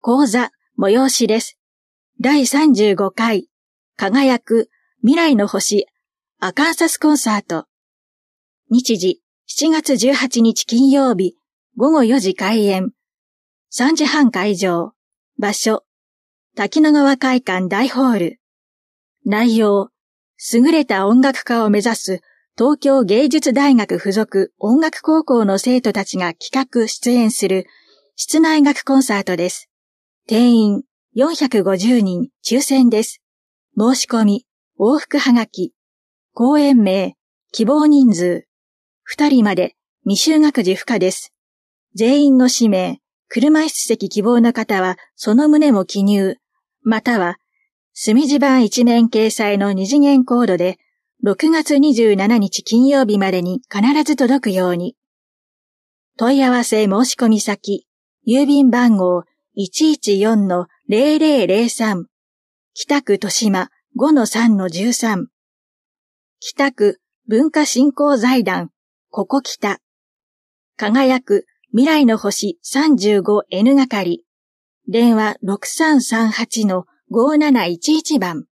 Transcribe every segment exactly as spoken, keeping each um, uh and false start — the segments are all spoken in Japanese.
講座、催しです。だいさんじゅうごかい、輝く未来の星、アカンサスコンサート。日時、しちがつじゅうはちにち金曜日、ごごよじ開演。さんじはん会場。場所、滝野川会館大ホール。内容、優れた音楽家を目指す東京芸術大学附属音楽高校の生徒たちが企画出演する室内楽コンサートです。定員よんひゃくごじゅうにん抽選です。申し込み、往復はがき、公演名、希望人数、ふたりまで未就学児不可です。全員の氏名、車椅子席希望の方はその旨も記入、または墨字版一面掲載の二次元コードでろくがつにじゅうしちにち金曜日までに必ず届くように。問い合わせ申し込み先、郵便番号 いちいちよんのぜろぜろぜろさん 北区豊島 ごのさんのじゅうさん 北区文化振興財団ここ北輝く未来の星 さんじゅうごエヌ 係電話 ろくさんさんはちのごなないちいち 番。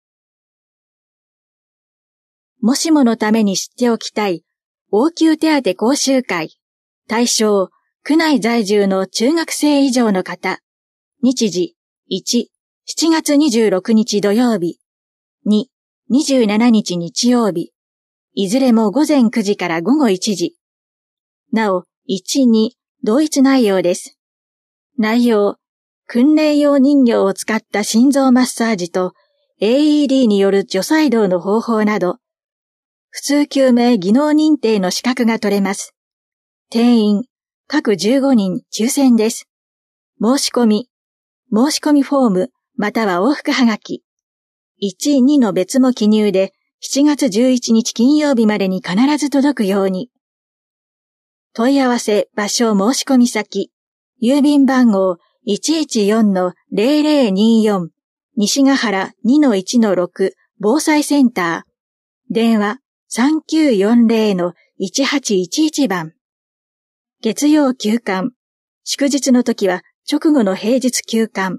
もしものために知っておきたい応急手当講習会。対象、区内在住の中学生以上の方。日時、いち、しちがつにじゅうろくにち土曜日。に、にじゅうしちにち日曜日。いずれも午前くじから午後いちじ。なお、いち、に、同一内容です。内容、訓練用人形を使った心臓マッサージと エーイーディー による除細動の方法など、普通救命技能認定の資格が取れます。定員、各じゅうごにん抽選です。申し込み、申し込みフォームまたは往復はがき。いち、にの別も記入でしちがつじゅういちにち金曜日までに必ず届くように。問い合わせ場所申し込み先、郵便番号 いちいちよんのぜろぜろによん 西ヶ原 にのいちのろく 防災センター。電話さんきゅうよんぜろのいちはちいちいち 番。月曜休館。祝日の時は直後の平日休館。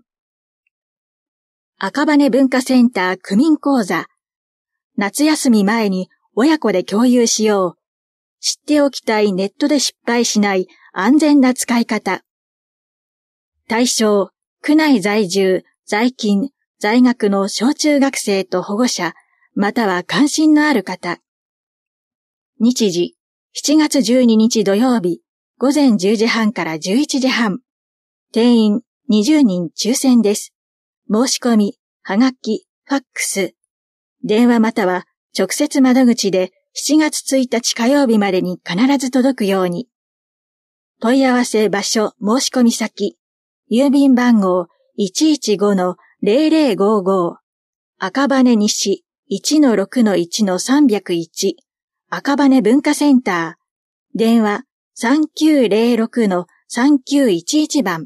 赤羽文化センター区民講座。夏休み前に親子で共有しよう。知っておきたいネットで失敗しない安全な使い方。対象、区内在住、在勤、在学の小中学生と保護者、または関心のある方。日時、しちがつじゅうににち土曜日、午前じゅうじはんからじゅういちじはん。定員にじゅうにん抽選です。申し込み、はがき、ファックス。電話または直接窓口でしちがつついたち火曜日までに必ず届くように。問い合わせ場所申し込み先、郵便番号 いちいちごのぜろぜろごご 赤羽西 いちのろくのいちのさんびゃくいち赤羽文化センター。電話さんきゅうぜろろくのさんきゅういちいち 番。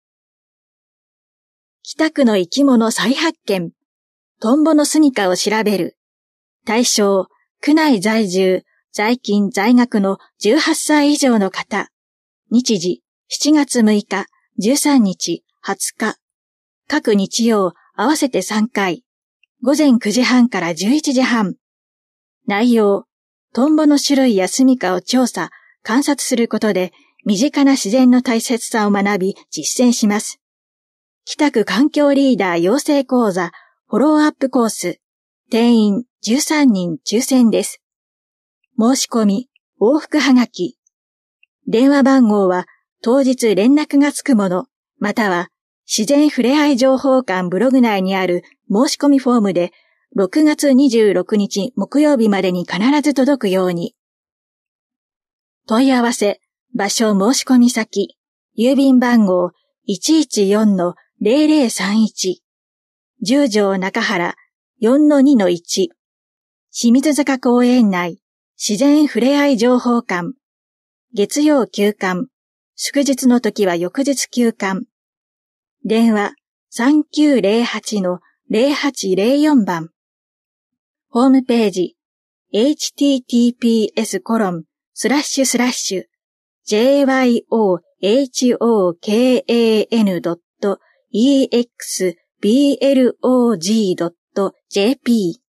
北区の生き物再発見。トンボの住処を調べる。対象、区内在住、在勤在学のじゅうはっさい以上の方。日時、しちがつむいか、じゅうさんにち、はつか。各日曜、合わせてさんかい。午前くじはんからじゅういちじはん。内容、トンボの種類や住処を調査、観察することで、身近な自然の大切さを学び、実践します。北区環境リーダー養成講座、フォローアップコース。定員じゅうさんにん抽選です。申し込み、往復はがき。電話番号は当日連絡がつくもの、または自然ふれあい情報館ブログ内にある申し込みフォームでろくがつにじゅうろくにち木曜日までに必ず届くように。問い合わせ、場所申し込み先、郵便番号 いちいちよんのぜろぜろさんいち 十条中原 よんのにのいち 清水坂公園内自然ふれあい情報館月曜休館祝日の時は翌日休館電話さんきゅうぜろはちのぜろはちぜろよん 番ホームページ エイチティーティーピーエスコロンスラッシュスラッシュジェイワイオーエイチオーケーエーエヌドットイーエックスビーエルオージードットジェーピー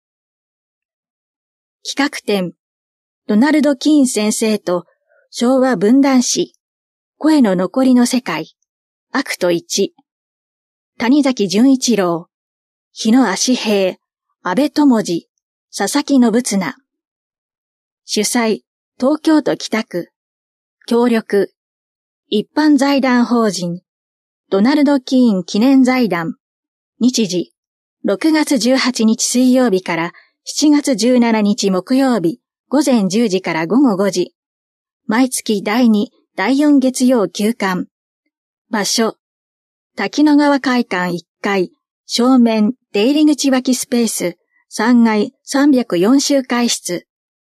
企画展、ドナルド・キーン先生と昭和文壇史、声の残りの世界、アクトいち、谷崎潤一郎、日野足平、安倍智次、佐々木信綱。主催、東京都北区。協力、一般財団法人、ドナルド・キーン記念財団。日時、ろくがつじゅうはちにち水曜日からしちがつじゅうしちにち木曜日、午前じゅうじから午後ごじ。毎月だいに、だいよん月曜休館。場所、滝野川会館いっかい、正面出入り口脇スペース、さんがいさんびゃくよん集会室。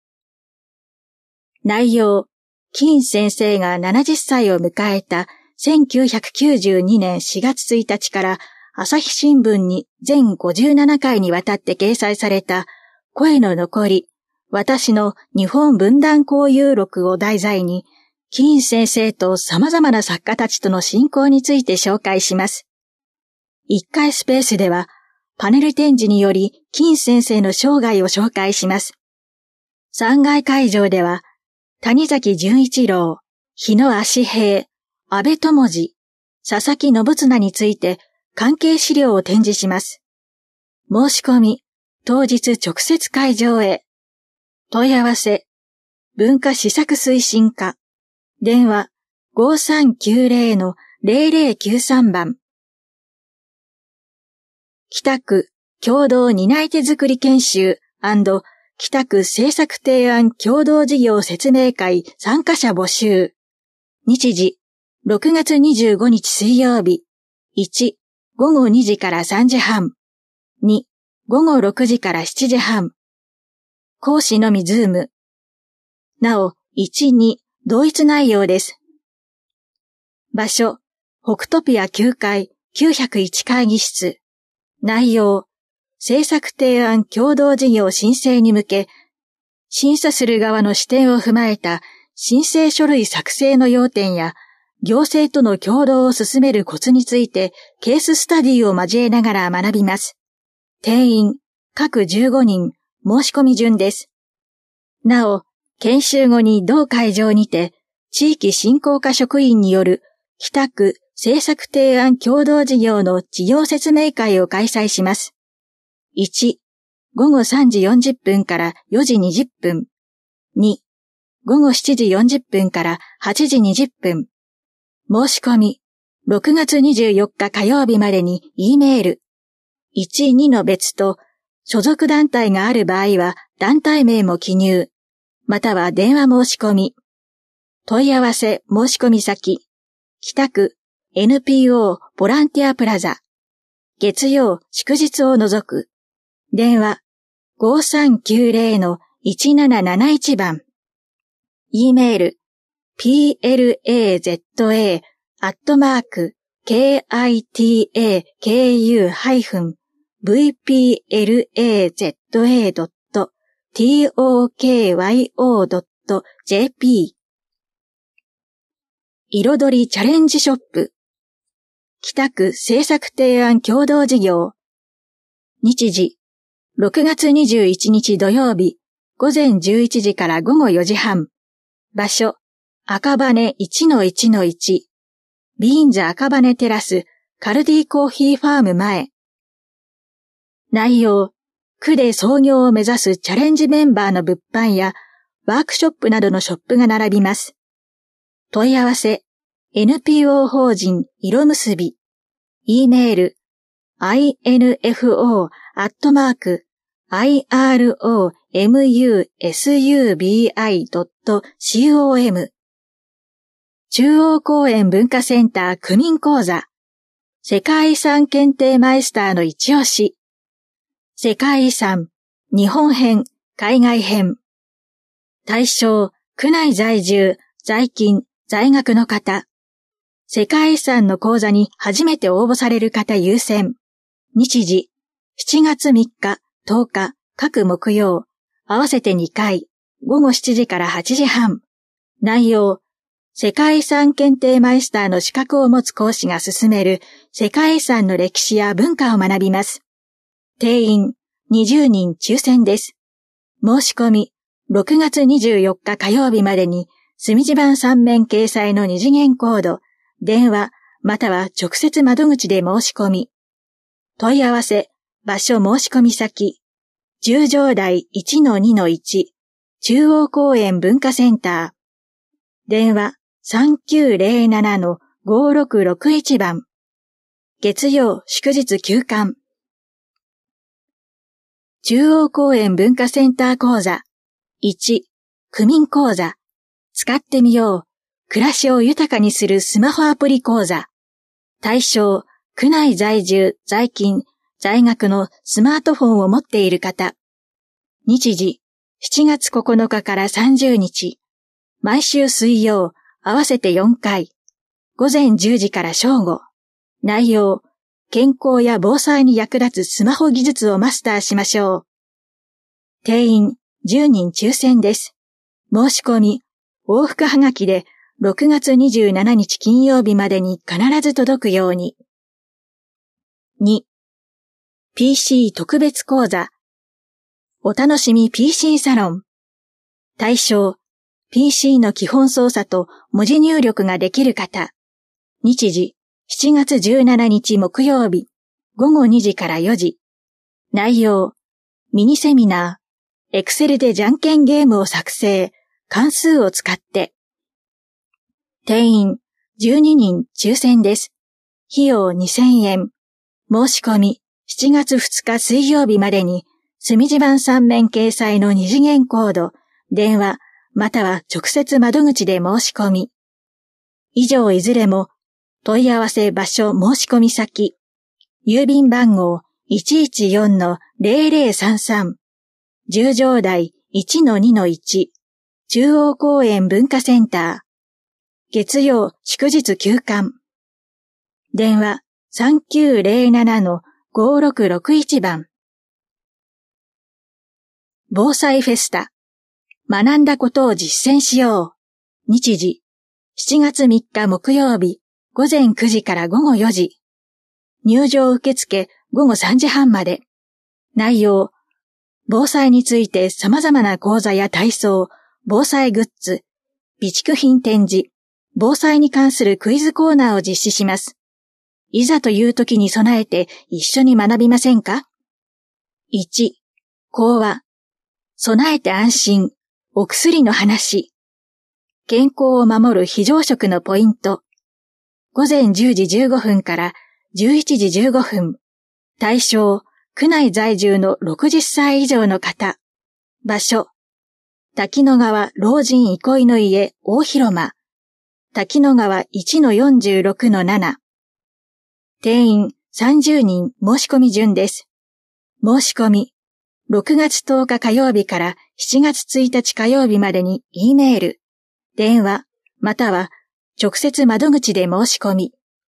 内容、キーン先生がななじゅっさいを迎えたせんきゅうひゃくきゅうじゅうにねんしがつついたちから朝日新聞に全ごじゅうななかいにわたって掲載された声の残り、私の日本文壇交友録を題材に、キーン先生と様々な作家たちとの親交について紹介します。いっかいスペースでは、パネル展示によりキーン先生の生涯を紹介します。さんがい会場では、谷崎潤一郎、日野足平、安倍智次、佐々木信綱について関係資料を展示します。申し込み、当日直接会場へ。問い合わせ、文化施策推進課。電話 ごさんきゅうゼロ のゼロゼロきゅうさん 番。北区共同担い手作り研修&北区政策提案共同事業説明会参加者募集。日時、ろくがつにじゅうごにち水曜日。いち、ごごにじからさんじはん。に、ごごろくじからしちじはん。講師のみズーム。なお、いち、に、同一内容です。場所、北トピアきゅうかいきゅうひゃくいち会議室。内容、政策提案共同事業申請に向け、審査する側の視点を踏まえた申請書類作成の要点や、行政との協働を進めるコツについてケーススタディを交えながら学びます。定員、各じゅうごにん、申し込み順です。なお、研修後に同会場にて、地域振興課職員による北区政策提案共同事業の事業説明会を開催します。いち、ごごさんじよんじゅっぷんからよじにじゅっぷん。に、ごごしちじよんじゅっぷんからはちじにじゅっぷん。申し込み、ろくがつにじゅうよっか火曜日までに E メール。いち、にの別と、所属団体がある場合は団体名も記入。または電話申し込み。問い合わせ申し込み先。北区 エヌピーオー ボランティアプラザ。月曜、祝日を除く。電話 ごさんきゅうゼロ のいちなななないち 番。E メール ピーエルエーゼットエー アットマーク ケーアイティーエーケーユー ハイフン ブイピーエルエーゼットエー ドット トードット ジェーピー。彩りチャレンジショップ。北区政策提案共同事業。日時、ろくがつにじゅういちにち土曜日、午前じゅういちじから午後よじはん。場所、赤羽 いちのいちのいち。ビーンズ赤羽テラス、カルディコーヒーファーム前。内容、区で創業を目指すチャレンジメンバーの物販やワークショップなどのショップが並びます。問い合わせ、エヌピーオー 法人色結び。E メール、アイエヌエフオー アットマーク、アイアールオーエムユーエスユービーアイ ドット コム。中央公園文化センター区民講座。世界遺産検定マイスターの一押し。世界遺産、日本編、海外編。対象、区内在住、在勤、在学の方。世界遺産の講座に初めて応募される方優先。日時、しちがつみっか、とおか、各木曜、合わせてにかい、ごごしちじからはちじはん。内容、 世界遺産検定マイスターの資格を持つ講師が進める世界遺産の歴史や文化を学びます。定員にじゅうにん抽選です。申し込みろくがつにじゅうよっか火曜日までに墨字盤さん面掲載の二次元コード、電話または直接窓口で申し込み。問い合わせ、場所申し込み先、十条台 いちのにのいち 中央公園文化センター。電話さんきゅうゼロななのごろくろくいちばん。月曜祝日休館。中央公園文化センター講座。いち、区民講座。使ってみよう。暮らしを豊かにするスマホアプリ講座。対象、区内在住、在勤、在学のスマートフォンを持っている方。日時、しちがつここのかからさんじゅうにち。毎週水曜、合わせてよんかい。ごぜんじゅうじから正午。内容、健康や防災に役立つスマホ技術をマスターしましょう。定員じゅうにん抽選です。申し込み、往復はがきでろくがつにじゅうしちにち金曜日までに必ず届くように。に、ピーシー 特別講座。お楽しみ ピーシー サロン。対象、ピーシー の基本操作と文字入力ができる方。日時、しちがつじゅうしちにち木曜日、ごごにじからよじ。内容、ミニセミナー、エクセルでじゃんけんゲームを作成、関数を使って。定員、じゅうににん抽選です。費用にせんえん。申し込み、しちがつふつか水曜日までに、墨字盤さん面掲載の二次元コード、電話、または直接窓口で申し込み。以上いずれも、問い合わせ場所申し込み先、郵便番号 いちいちよんのゼロゼロさんさん、十条台 いちのにのいち、中央公園文化センター。月曜祝日休館。電話さんきゅうゼロななのごろくろくいちばん。防災フェスタ。学んだことを実践しよう。日時、しちがつみっか木曜日、ごぜんくじからごごよじ。入場受付ごごさんじはんまで。内容、防災について様々な講座や体操、防災グッズ、備蓄品展示、防災に関するクイズコーナーを実施します。いざという時に備えて一緒に学びませんか？ いち、講話。備えて安心、お薬の話。健康を守る非常食のポイント。ごぜんじゅうじじゅうごふんからじゅういちじじゅうごふん。対象、区内在住のろくじゅっさい以上の方。場所、滝野川老人憩いの家大広間。滝野川 いちのよんじゅうろくのなな。定員さんじゅうにん申し込み順です。申し込み、ろくがつとおか火曜日からしちがつついたち火曜日までに E メール、電話、または直接窓口で申し込み。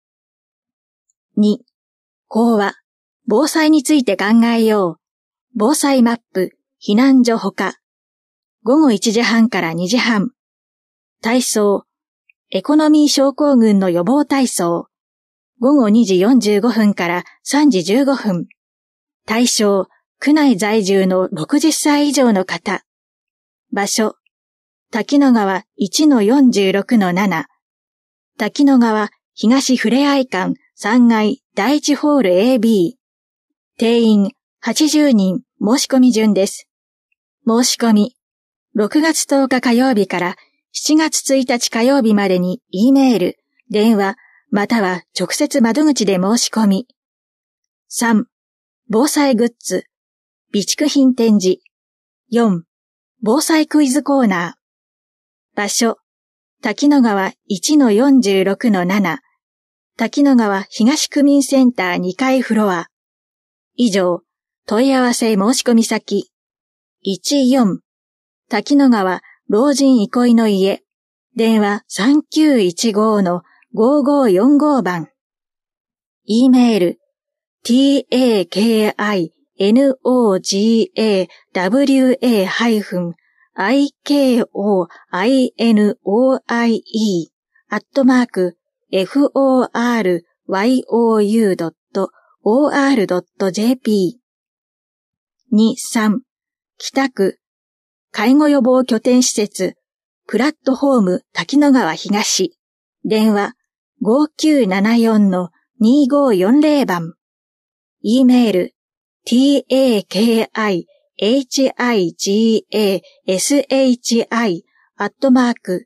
に、講話、防災について考えよう。防災マップ、避難所ほか。ごごいちじはんからにじはん。体操、エコノミー症候群の予防体操。ごごにじよんじゅうごふんからさんじじゅうごふん。対象、区内在住のろくじゅっさい以上の方。場所、滝野川 いちのよんじゅうろくのなな。滝野川東ふれあい館さんがいだいいちホール エービー。定員はちじゅうにん申し込み順です。申し込み、ろくがつとおか火曜日からしちがつついたち火曜日までに E メール、電話、または直接窓口で申し込み。さん、防災グッズ、備蓄品展示。よん、防災クイズコーナー。場所、滝野川 いちのよんじゅうろくのなな。滝野川東区民センターにかいフロア。以上、問い合わせ申し込み先。いちよん、滝野川老人憩いの家。電話さんきゅういちごのごごよんごばん。E メール、takinogawa- アイケーオーアイエヌオーアイイー アットマーク エフオーアールワイオーユー ドット オーアール ドット ジェーピー。に、さん、北区、介護予防拠点施設、プラットフォーム滝野川東、電話 ごきゅうななよんのにごよんぜろ 番、e メール takihigashi アットマーク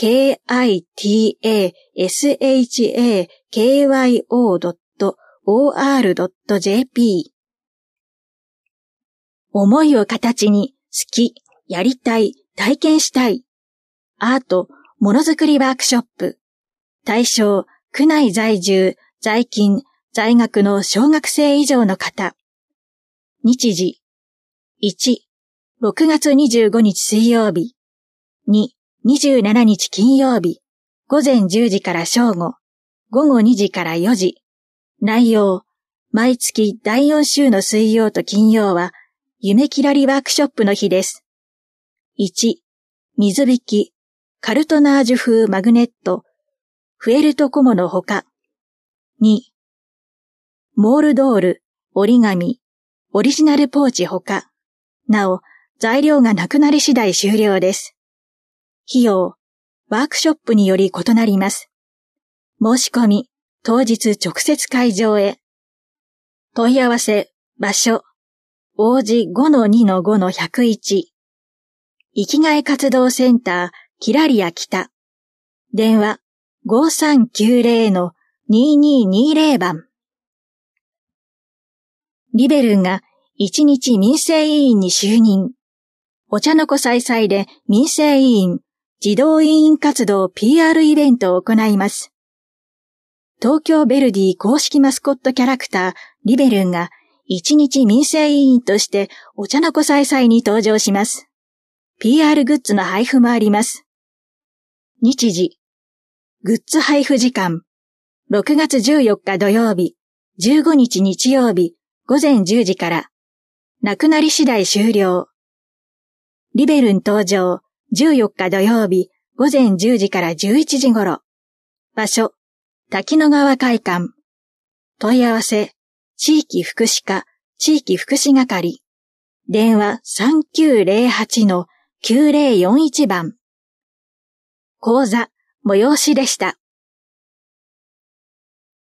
kitashakyo ドット オーアール ドット ジェーピー。思いを形に好き、やりたい、体験したい。アート、ものづくりワークショップ。対象、区内在住、在勤、在学の小学生以上の方。日時。いち、ろくがつにじゅうごにち水曜日。に、にじゅうしちにち金曜日。午前じゅうじから正午。午後にじからよじ。内容。毎月だいよん週の水曜と金曜は、夢きらりワークショップの日です。いち、水引き、カルトナージュ風マグネット、フェルトコモのほか。に、モールドール、折り紙、オリジナルポーチほか。なお、材料がなくなり次第終了です。費用、ワークショップにより異なります。申し込み、当日直接会場へ。問い合わせ、場所、王子 ごのにのごのひゃくいち。生きがい活動センター、キラリア北。電話、ごさんきゅうぜろのにににぜろ 番。リベルンがいちにち民生委員に就任。お茶の子さいさいで民生委員、児童委員活動 ピーアール イベントを行います。東京ヴェルディ公式マスコットキャラクター、リベルンが一日民生委員としてお茶の子さいさいに登場します。ピーアール グッズの配布もあります。日時。グッズ配布時間。ろくがつじゅうよっか土曜日、じゅうごにち日曜日、午前じゅうじから。なくなり次第終了。リベルン登場、じゅうよっか土曜日、午前じゅうじからじゅういちじ頃。場所、滝野川会館。問い合わせ、地域福祉課、地域福祉係。電話さんきゅうぜろはちのきゅうぜろよんいち 番。講座、催しでした。